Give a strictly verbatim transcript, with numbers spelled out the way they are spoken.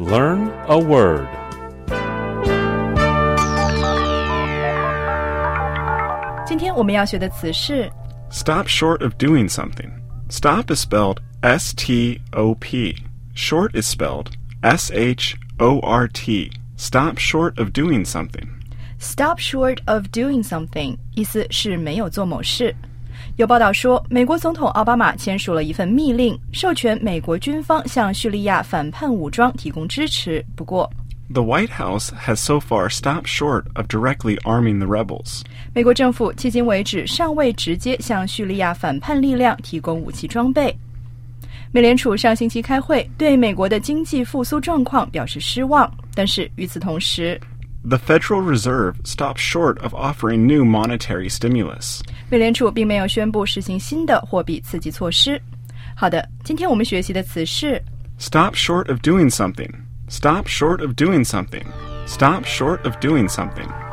Learn a word. 今天我们要学的词是 Stop short of doing something. Stop is spelled S T O P. Short is spelled S H O R T. Stop short of doing something. Stop short of doing something 意思是没有做某事。有报道说，美国总统奥巴马签署了一份密令，授权美国军方向叙利亚反叛武装提供支持。不过 The White House has so far stopped short of directly arming the rebels. 美国政府迄今为止尚未直接向叙利亚反叛力量提供武器装备。美联储上星期开会，对美国的经济复苏状况表示失望，但是与此同时 The Federal Reserve stopped short of offering new monetary stimulus. 美联储并没有宣布实行新的货币刺激措施。好的，今天我们学习的词是 Stop short of doing something. Stop short of doing something. Stop short of doing something.